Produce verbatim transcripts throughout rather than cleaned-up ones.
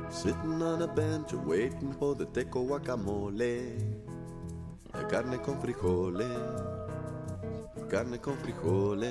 Sitting on a bench waiting for the teco guacamole. Carne con frijoles, carne con frijoles.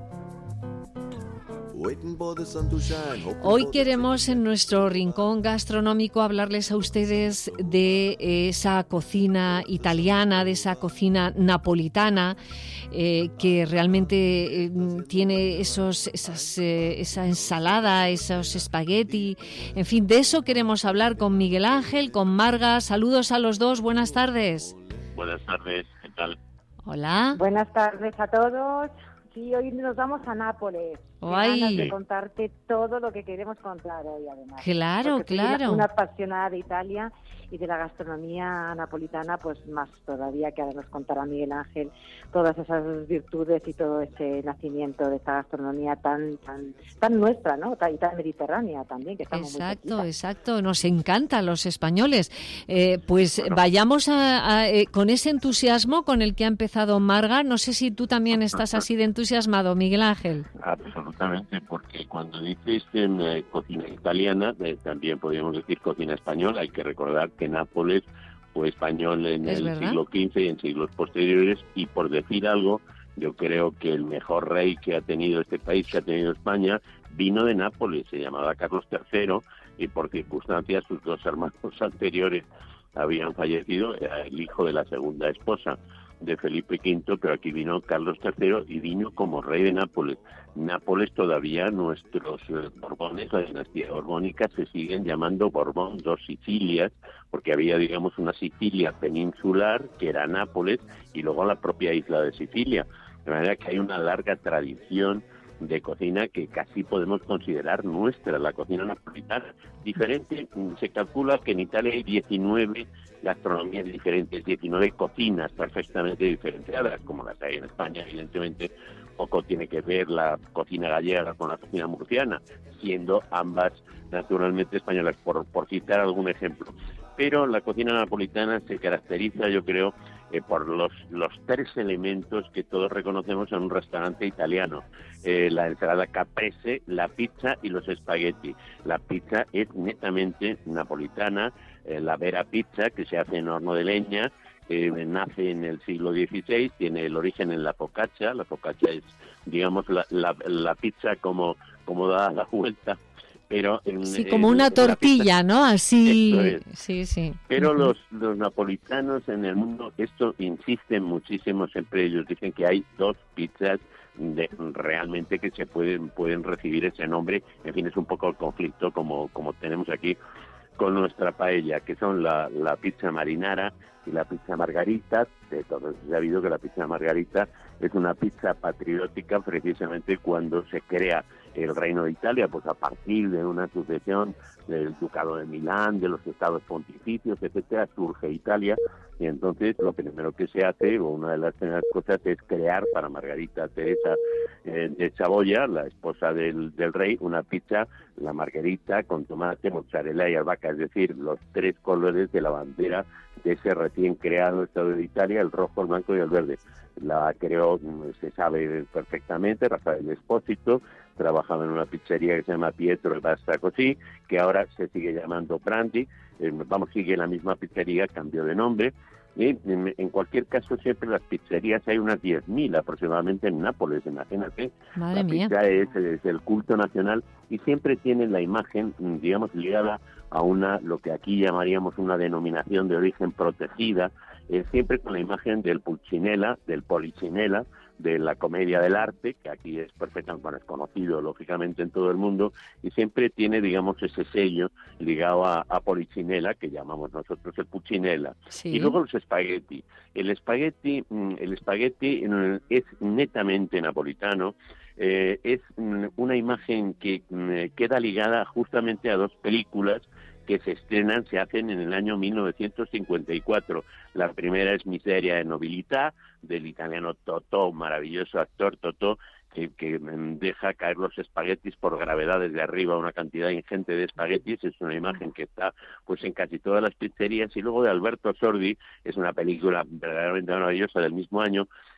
Hoy queremos en nuestro rincón gastronómico hablarles a ustedes de esa cocina italiana, de esa cocina napolitana, eh, que realmente eh, tiene esos, esas, eh, esa ensalada, esos espagueti, en fin, de eso queremos hablar con Miguel Ángel, con Marga. Saludos a los dos, buenas tardes. Buenas tardes, ¿qué tal? Hola. Buenas tardes a todos. Sí, hoy nos vamos a Nápoles. Qué ganas de contarte todo lo que queremos contar hoy, además. Claro, Porque claro. Soy una, una apasionada de Italia y de la gastronomía napolitana, pues más todavía, que ahora nos contará Miguel Ángel todas esas virtudes y todo ese nacimiento de esta gastronomía tan tan tan nuestra, ¿no? Y tan mediterránea también, que estamos exacto, muy exacto. Nos encanta a los españoles. Eh, pues bueno. vayamos a, a, eh, con ese entusiasmo con el que ha empezado Marga. No sé si tú también estás así de entusiasmado, Miguel Ángel. Absolutamente, porque cuando dices en eh, cocina italiana, eh, también podríamos decir cocina española. Hay que recordar que Nápoles fue español en el verdad? siglo quince y en siglos posteriores, y por decir algo, yo creo que el mejor rey que ha tenido este país, que ha tenido España, vino de Nápoles, se llamaba Carlos tercero, y por circunstancias sus dos hermanos anteriores habían fallecido, era el hijo de la segunda esposa de Felipe quinto, pero aquí vino Carlos tercero y vino como rey de Nápoles. Nápoles todavía, nuestros eh, Borbones, la dinastía borbónica, se siguen llamando Borbón, dos Sicilias, porque había, digamos, una Sicilia peninsular, que era Nápoles, y luego la propia isla de Sicilia. De manera que hay una larga tradición de cocina que casi podemos considerar nuestra, la cocina napolitana. Diferente, se calcula que en Italia hay diecinueve gastronomías diferentes, diecinueve cocinas perfectamente diferenciadas, como las hay en España. Evidentemente, poco tiene que ver la cocina gallega con la cocina murciana, siendo ambas naturalmente españolas, por, por citar algún ejemplo. Pero la cocina napolitana se caracteriza, yo creo, eh, por los, los tres elementos que todos reconocemos en un restaurante italiano. Eh, la ensalada caprese, la pizza y los espagueti. La pizza es netamente napolitana, eh, la vera pizza, que se hace en horno de leña, eh, nace en el siglo dieciséis, tiene el origen en la focaccia. La focaccia es, digamos, la, la, la pizza como, como da la vuelta. Pero en, sí, como una en, tortilla, en ¿no? Así, es. sí, sí. Pero uh-huh. los, los napolitanos en el mundo, esto insisten muchísimo, siempre ellos dicen que hay dos pizzas de, realmente que se pueden pueden recibir ese nombre. En fin, es un poco el conflicto como, como tenemos aquí con nuestra paella, que son la, la pizza marinara y la pizza margarita. De todos se ha sabido que la pizza margarita es una pizza patriótica precisamente cuando se crea el Reino de Italia, pues a partir de una sucesión del Ducado de Milán, de los estados pontificios, etcétera, surge Italia, y entonces lo primero que se hace, o una de las primeras cosas, es crear para Margarita Teresa eh, de Saboya, la esposa del, del rey, una pizza, la margarita, con tomate, mozzarella y albahaca, es decir, los tres colores de la bandera de ese recién creado Estado de Italia, el rojo, el blanco y el verde. La creó, se sabe perfectamente, Rafael Espósito, trabajaba en una pizzería que se llama Pietro e Pasta Così, que ahora se sigue llamando Prandi, eh, vamos, sigue la misma pizzería, cambió de nombre, y en, en cualquier caso siempre las pizzerías, hay unas diez mil aproximadamente en Nápoles, imagínate. Madre la mía. pizza es, es el culto nacional y siempre tienen la imagen, digamos, ligada a una, lo que aquí llamaríamos una denominación de origen protegida, eh, siempre con la imagen del Pulcinella, del Polichinella, de la comedia del arte, que aquí es perfectamente, bueno, es conocido lógicamente en todo el mundo, y siempre tiene, digamos, ese sello ligado a, a Polichinella, que llamamos nosotros el Pulcinella. Sí. Y luego los espagueti. El espagueti, el espagueti es netamente napolitano, eh, es una imagen que eh, queda ligada justamente a dos películas que se estrenan, se hacen en el año mil novecientos cincuenta y cuatro. La primera es Miseria e Nobilità, del italiano Totò, maravilloso actor Totò, que, que deja caer los espaguetis por gravedad desde arriba, una cantidad ingente de espaguetis. Es una imagen que está pues en casi todas las pizzerías. Y luego de Alberto Sordi, es una película verdaderamente maravillosa del mismo año,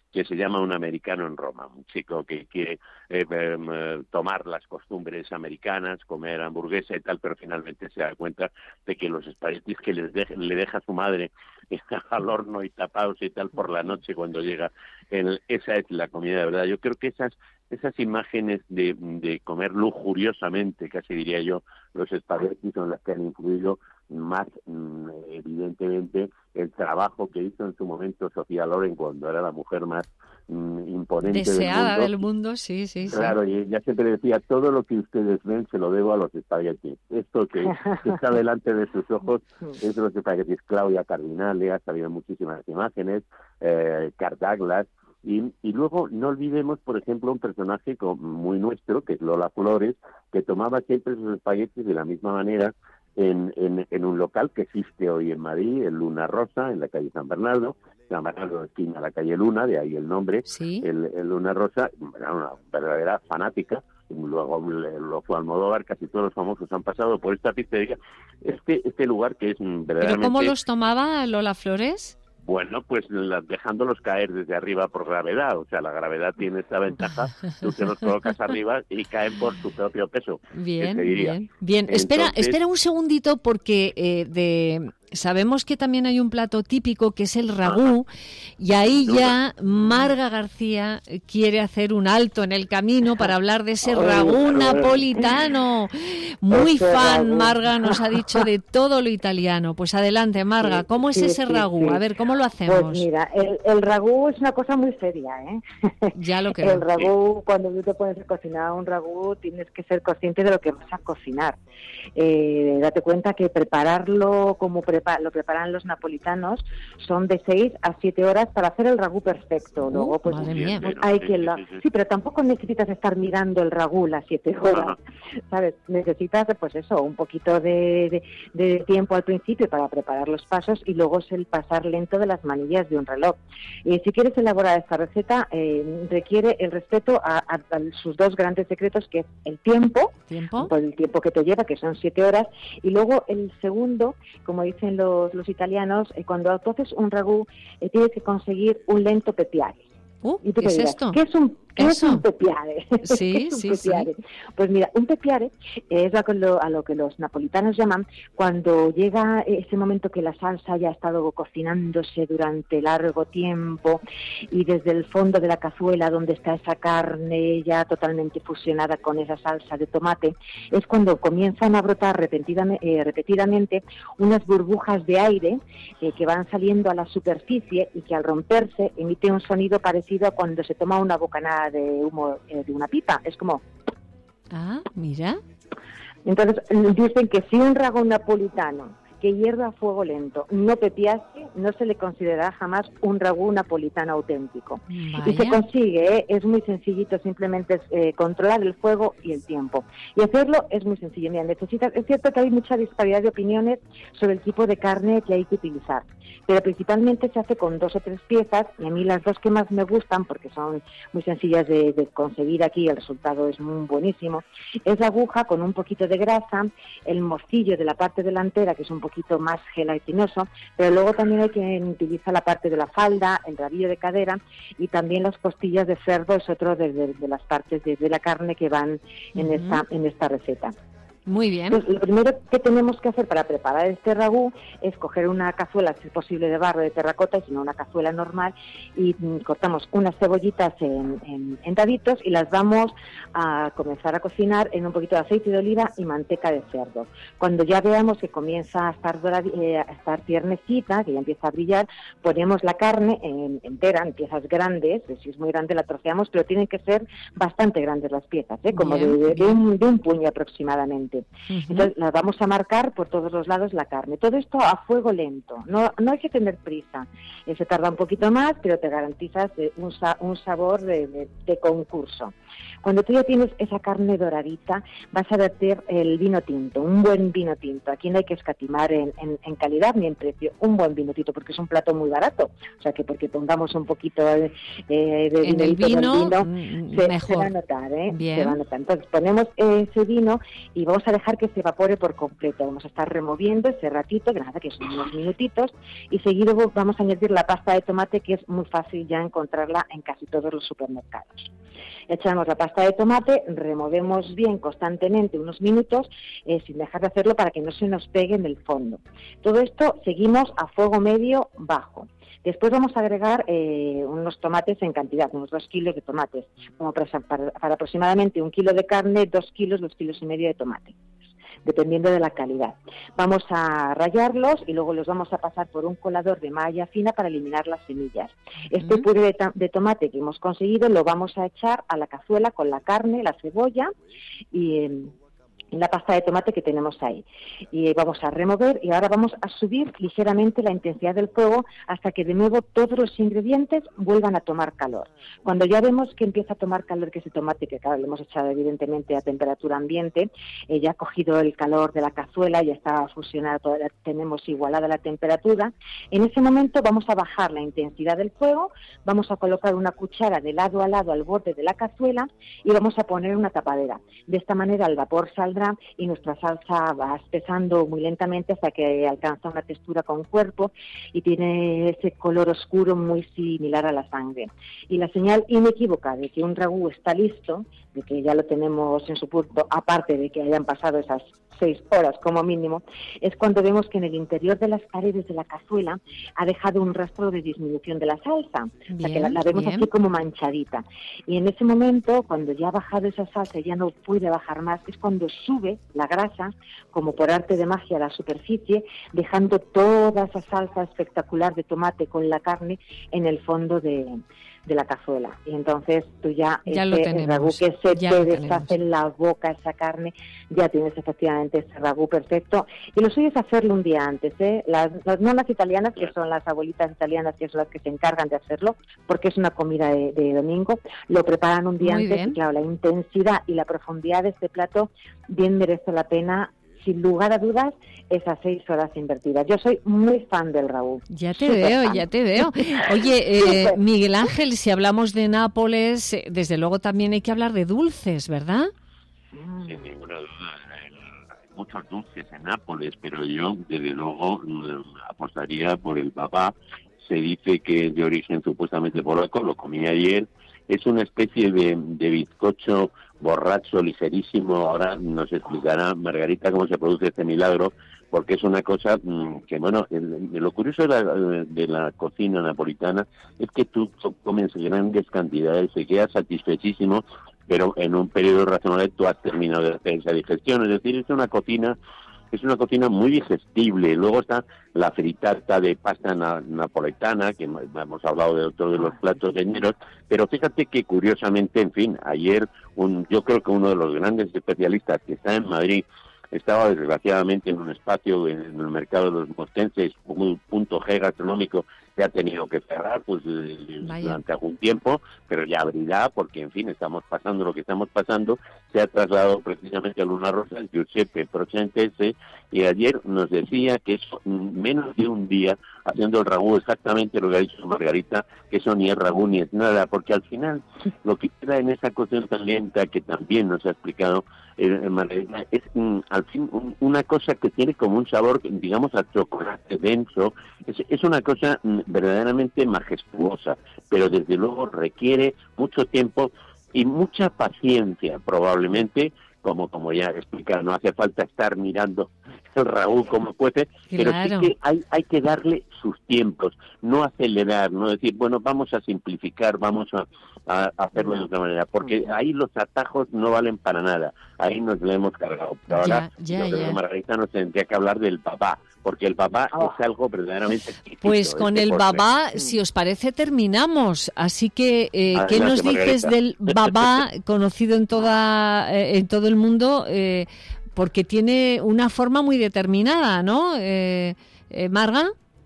que se llama Un americano en Roma, un chico que quiere eh, eh, tomar las costumbres americanas, comer hamburguesa y tal, pero finalmente se da cuenta de que los espaguetis que les de, le deja su madre al horno y tapados y tal por la noche cuando llega, el, esa es la comida de verdad. Yo creo que esas esas imágenes de, de comer lujuriosamente, casi diría yo, los espaguetis son las que han influido más mm, evidentemente el trabajo que hizo en su momento Sofía Loren cuando era la mujer más mm, imponente deseada del mundo. del mundo, sí, sí, sí. Claro, y ella siempre decía, todo lo que ustedes ven se lo debo a los espaguetis. Esto que, que está delante de sus ojos es de los espaguetis. Claudia Cardinale, ha salido muchísimas imágenes, eh, Kirk Douglas. Y, y luego no olvidemos, por ejemplo, un personaje muy nuestro, que es Lola Flores, que tomaba siempre sus espaguetis de la misma manera en, en, en un local que existe hoy en Madrid, el Luna Rosa, en la calle San Bernardo, San Bernardo esquina la calle Luna, de ahí el nombre, ¿Sí? el, el Luna Rosa, era una verdadera fanática. Luego lo fue Almodóvar, casi todos los famosos han pasado por esta pizzería. Este, este lugar que es verdaderamente... ¿Pero cómo los tomaba Lola Flores? Bueno, pues la, dejándolos caer desde arriba por gravedad. O sea, la gravedad tiene esta ventaja. Tú te los colocas arriba y caen por su propio peso. Bien, diría. bien. Bien, Entonces, espera, espera un segundito porque eh, de... sabemos que también hay un plato típico que es el ragú, y ahí ya Marga García quiere hacer un alto en el camino para hablar de ese ragú napolitano. Muy fan, Marga nos ha dicho de todo lo italiano. Pues adelante, Marga, ¿cómo es sí, ese sí, ragú? sí. A ver, ¿cómo lo hacemos? Pues mira, el, el ragú es una cosa muy seria, ¿eh? Ya lo creo. El ragú, cuando tú te pones a cocinar un ragú, tienes que ser consciente de lo que vas a cocinar. Eh, date cuenta que prepararlo como prepa- lo preparan los napolitanos son de seis a siete horas para hacer el ragú perfecto. Luego, Uh, pues, madre mía. pues hay Sí, quien sí, lo... sí, sí. Sí, pero tampoco necesitas estar mirando el ragú las siete horas, Ajá. ¿sabes? Necesitas, pues eso, un poquito de, de, de tiempo al principio para preparar los pasos y luego es el pasar lento de las manillas de un reloj. Y si quieres elaborar esta receta, eh, requiere el respeto a, a, a sus dos grandes secretos, que es el tiempo, ¿Tiempo? por el tiempo que te lleva, que son siete horas, y luego el segundo, como dicen los, los italianos, eh, cuando tú haces un ragú, eh, tienes que conseguir un lento pepiare. Uh, Y tú ¿qué me es dirás, esto? ¿qué es un, qué es Eso. un pepiare? Sí, ¿Qué es un sí, pepiare? sí. Pues mira, un pepiare es a lo, a lo que los napolitanos llaman cuando llega ese momento que la salsa ya ha estado cocinándose durante largo tiempo y desde el fondo de la cazuela donde está esa carne ya totalmente fusionada con esa salsa de tomate, es cuando comienzan a brotar repetidamente, eh, repetidamente unas burbujas de aire eh, que van saliendo a la superficie y que al romperse emite un sonido parecido a cuando se toma una bocanada de humo eh, de una pipa. Es como... Ah, mira. Entonces dicen que si un ragú napolitano que hierve a fuego lento no pepiase, no se le considerará jamás un ragú napolitano auténtico. Vaya. Y se consigue, ¿eh? Es muy sencillito, simplemente es eh, controlar el fuego y el tiempo. Y hacerlo es muy sencillo. Mira, necesitas, es cierto que hay mucha disparidad de opiniones sobre el tipo de carne que hay que utilizar, pero principalmente se hace con dos o tres piezas, y a mí las dos que más me gustan, porque son muy sencillas de, de conseguir aquí, el resultado es muy buenísimo, es la aguja con un poquito de grasa, el morcillo de la parte delantera, que es un poquito más gelatinoso, pero luego también hay que utilizar la parte de la falda, el rabillo de cadera, y también las costillas de cerdo, es otro de, de, de las partes de, de la carne que van en, Ujú. esta, en esta receta. Muy bien. Entonces, lo primero que tenemos que hacer para preparar este ragú es coger una cazuela, si es posible de barro de terracota, y si no una cazuela normal, y mm, cortamos unas cebollitas en, en, en daditos y las vamos a comenzar a cocinar en un poquito de aceite de oliva y manteca de cerdo. Cuando ya veamos que comienza a estar, dorad, eh, a estar tiernecita, que ya empieza a brillar, ponemos la carne en, entera, en piezas grandes, si es muy grande la troceamos, pero tienen que ser bastante grandes las piezas, ¿eh? como Bien, de, de, bien. un, de un puño aproximadamente. Ujú. Entonces las vamos a marcar por todos los lados la carne. Todo esto a fuego lento, no, no hay que tener prisa. Eh, se tarda un poquito más, pero te garantizas eh, un, sa- un sabor de, de, de concurso. Cuando tú ya tienes esa carne doradita, vas a verter el vino tinto, un buen vino tinto. Aquí no hay que escatimar en, en, en calidad ni en precio, un buen vino tinto, porque es un plato muy barato. O sea que porque pongamos un poquito eh, de En el dinerito en vino, vino, mm, se, mejor. se va a notar, ¿eh? Bien. Se va a notar. Entonces ponemos ese vino y vamos vamos a dejar que se evapore por completo. Vamos a estar removiendo ese ratito, que nada, que son unos minutitos, y seguido vamos a añadir la pasta de tomate, que es muy fácil ya encontrarla en casi todos los supermercados. Echamos la pasta de tomate, removemos bien constantemente unos minutos, eh, sin dejar de hacerlo para que no se nos pegue en el fondo. Todo esto seguimos a fuego medio bajo. Después vamos a agregar eh, unos tomates en cantidad, unos dos kilos de tomates, como para, para, para aproximadamente un kilo de carne, dos kilos, dos kilos y medio de tomate, dependiendo de la calidad. Vamos a rallarlos y luego los vamos a pasar por un colador de malla fina para eliminar las semillas. Este uh-huh. puré de, ta- de tomate que hemos conseguido lo vamos a echar a la cazuela con la carne, la cebolla y eh, la pasta de tomate que tenemos ahí. Y vamos a remover y ahora vamos a subir ligeramente la intensidad del fuego hasta que de nuevo todos los ingredientes vuelvan a tomar calor. Cuando ya vemos que empieza a tomar calor, que ese tomate, que claro, lo hemos echado evidentemente a temperatura ambiente, eh, ya ha cogido el calor de la cazuela, ya está fusionado, ya tenemos igualada la temperatura, en ese momento vamos a bajar la intensidad del fuego, vamos a colocar una cuchara de lado a lado al borde de la cazuela y vamos a poner una tapadera. De esta manera el vapor saldrá y nuestra salsa va espesando muy lentamente hasta que alcanza una textura con cuerpo y tiene ese color oscuro muy similar a la sangre. Y la señal inequívoca de que un ragú está listo, de que ya lo tenemos en su punto, aparte de que hayan pasado esas seis horas como mínimo, es cuando vemos que en el interior de las paredes de la cazuela ha dejado un rastro de disminución de la salsa. Bien, o sea, que la, la vemos bien. Así como manchadita. Y en ese momento, cuando ya ha bajado esa salsa y ya no puede bajar más, es cuando sube la grasa, como por arte de magia, a la superficie, dejando toda esa salsa espectacular de tomate con la carne en el fondo de... de la cazuela. Y entonces tú ya, ya ese el ragú que se ya te deshace en la boca esa carne, ya tienes efectivamente ese ragú perfecto. Y lo suyo es hacerlo un día antes, ¿eh? Las, las nonas italianas, que son las abuelitas italianas, que son las que se encargan de hacerlo, porque es una comida de, de domingo, lo preparan un día Muy antes bien. Y claro, la intensidad y la profundidad de este plato bien merece la pena, sin lugar a dudas, esas seis horas invertidas. Yo soy muy fan del ragú. Ya te Super veo, fan. ya te veo. Oye, eh, Miguel Ángel, si hablamos de Nápoles, eh, desde luego también hay que hablar de dulces, ¿verdad? Sin ninguna duda. Hay muchos dulces en Nápoles, pero yo, desde luego, apostaría por el babá. Se dice que es de origen supuestamente polaco, lo comí ayer. Es una especie de, de bizcocho borracho, ligerísimo. Ahora nos explicará Margarita cómo se produce este milagro, porque es una cosa mmm, que, bueno, el, lo curioso de la, de la cocina napolitana es que tú comes grandes cantidades, te quedas satisfechísimo, pero en un periodo razonable tú has terminado de hacer esa digestión. Es decir, es una cocina... Es una cocina muy digestible. Luego está la fritata de pasta na- napoletana, que hemos hablado de todos los platos lleneros, pero fíjate que curiosamente, en fin, ayer un, yo creo que uno de los grandes especialistas que está en Madrid estaba desgraciadamente en un espacio en el mercado de los mostenses, un punto G gastronómico que ha tenido que cerrar pues Vaya. durante algún tiempo, pero ya abrirá porque, en fin, estamos pasando lo que estamos pasando. Se ha trasladado precisamente a Luna Rosa el Giuseppe Procentese, y ayer nos decía que es menos de un día haciendo el ragú, exactamente lo que ha dicho Margarita, que eso ni es ragú ni es nada, porque al final lo que queda en esa cocción tan lenta que también nos ha explicado eh, Margarita es mm, al fin un, una cosa que tiene como un sabor, digamos, a chocolate denso. Es, es una cosa mm, verdaderamente majestuosa, pero desde luego requiere mucho tiempo y mucha paciencia, probablemente, como como ya explica, no hace falta estar mirando el ragú como cuece, pero claro. sí que hay, hay que darle sus tiempos, no acelerar, no decir, bueno, vamos a simplificar, vamos a, a hacerlo de otra manera, porque ahí los atajos no valen para nada, ahí nos lo hemos cargado. Pero ahora, ya, ya, yo creo ya. que Margarita nos tendría que hablar del babá, porque el babá oh. es algo verdaderamente exquisito. Pues con este el postre. babá, si os parece, terminamos. Así que, eh, Adelante, ¿qué nos dices Margarita. del babá conocido en toda eh, en todo el mundo? Eh, porque tiene una forma muy determinada, ¿no, eh, eh, Marga?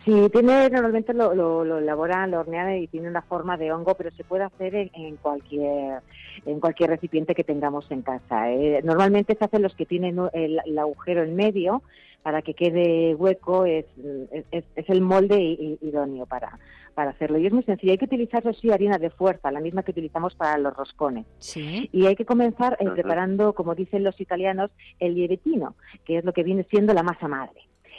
Sí, tiene, normalmente lo, lo, lo elaboran, lo hornean y tiene una forma de hongo, pero se puede hacer en, en cualquier en cualquier recipiente que tengamos en casa. ¿eh? Normalmente se hacen los que tienen el, el agujero en medio para que quede hueco, es, es, es el molde idóneo para, para hacerlo. Y es muy sencillo, hay que utilizar, sí, harina de fuerza, la misma que utilizamos para los roscones. Sí. Y hay que comenzar eh, preparando, como dicen los italianos, el lievitino, que es lo que viene siendo la masa madre.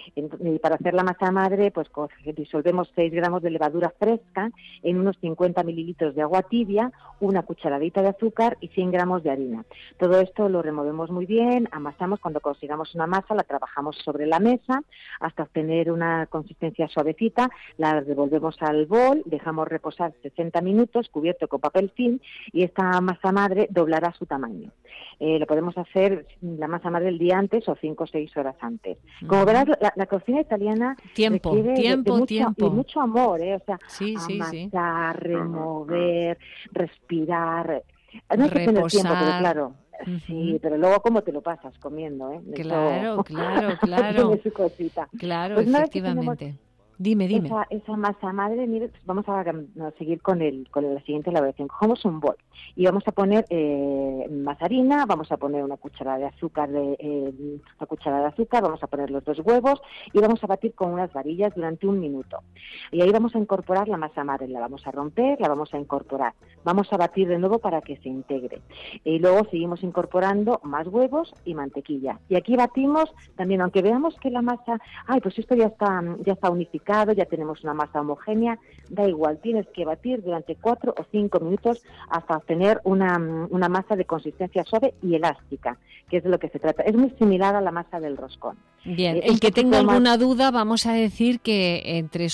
Y para hacer la masa madre, pues disolvemos seis gramos de levadura fresca en unos cincuenta mililitros de agua tibia, una cucharadita de azúcar y cien gramos de harina. Todo esto lo removemos muy bien, amasamos. Cuando consigamos una masa, la trabajamos sobre la mesa hasta obtener una consistencia suavecita, la devolvemos al bol, dejamos reposar sesenta minutos cubierto con papel film y esta masa madre doblará su tamaño. Eh, lo podemos hacer la masa madre el día antes o cinco o seis horas antes. Como uh-huh. verás, la, la cocina italiana tiempo, requiere tiempo, de, de, mucho, tiempo. de mucho amor, ¿eh? O sea, sí, sí, amasar, sí. remover, respirar. No hay que tener tiempo, pero claro. Uh-huh. Sí, pero luego cómo te lo pasas comiendo, ¿eh? De claro, todo. claro, claro. Tiene su cosita. Claro, pues efectivamente. Dime, dime. Esa, esa masa madre, mire, pues vamos a, a seguir con el con la siguiente elaboración. Cogemos un bol y vamos a poner eh, más harina, vamos a poner una cucharada de azúcar, de, eh, una cucharada de azúcar, vamos a poner los dos huevos y vamos a batir con unas varillas durante un minuto. Y ahí vamos a incorporar la masa madre, la vamos a romper, la vamos a incorporar. Vamos a batir de nuevo para que se integre. Y luego seguimos incorporando más huevos y mantequilla. Y aquí batimos también, aunque veamos que la masa, ay, pues esto ya está, ya está unificado, ya tenemos una masa homogénea, da igual, tienes que batir durante cuatro o cinco minutos hasta obtener una, una masa de consistencia suave y elástica, que es de lo que se trata. Es muy similar a la masa del roscón. Bien, el que tenga alguna más... duda, vamos a decir que entre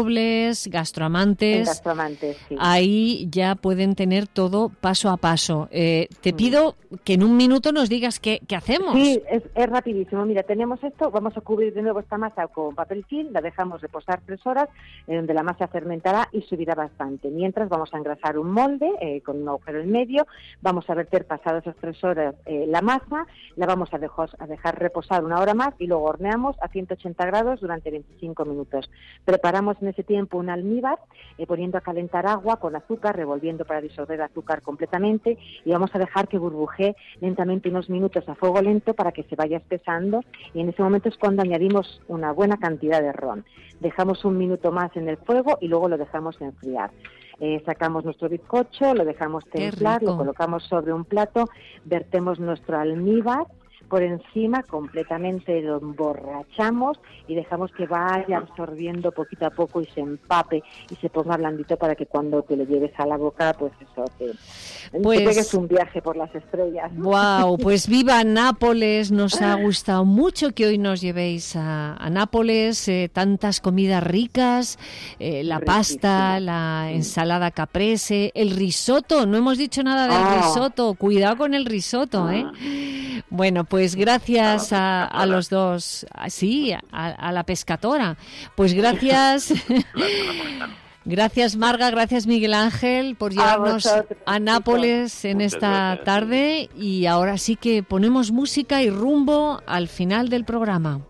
W, Gastroamantes, Gastroamantes sí. ahí ya pueden tener todo paso a paso. Eh, te pido que en un minuto nos digas qué, qué hacemos. Sí, es, es rapidísimo. Mira, tenemos esto, vamos a cubrir de nuevo esta masa con papel film, la dejamos reposar tres horas, en donde la masa fermentará y subirá bastante. Mientras vamos a engrasar un molde eh, con un agujero en medio, vamos a verter pasadas esas tres horas eh, la masa, la vamos a dejar, a dejar reposar una hora más y luego horneamos a ciento ochenta grados durante veinticinco minutos. Preparamos en ese tiempo un almíbar, eh, poniendo a calentar agua con azúcar, revolviendo para disolver el azúcar completamente y vamos a dejar que burbujee lentamente unos minutos a fuego lento para que se vaya espesando y en ese momento es cuando añadimos una buena cantidad de ron. Dejamos un minuto más en el fuego y luego lo dejamos enfriar. Eh, sacamos nuestro bizcocho, lo dejamos templar, lo colocamos sobre un plato, vertemos nuestro almíbar por encima, completamente lo emborrachamos y dejamos que vaya absorbiendo poquito a poco y se empape y se ponga blandito para que cuando te lo lleves a la boca, pues eso, te, pues, te pegues un viaje por las estrellas. Wow, pues viva Nápoles, nos ha gustado mucho que hoy nos llevéis a, a Nápoles, eh, tantas comidas ricas, eh, la Riquísima. pasta, la ensalada caprese, el risotto, no hemos dicho nada del oh. risotto, cuidado con el risotto, ¿eh? Bueno, pues gracias a, a los dos, sí, a, a la pescatora. Pues gracias, gracias Marga, gracias Miguel Ángel por llevarnos a, a Nápoles en esta tarde y ahora sí que ponemos música y rumbo al final del programa.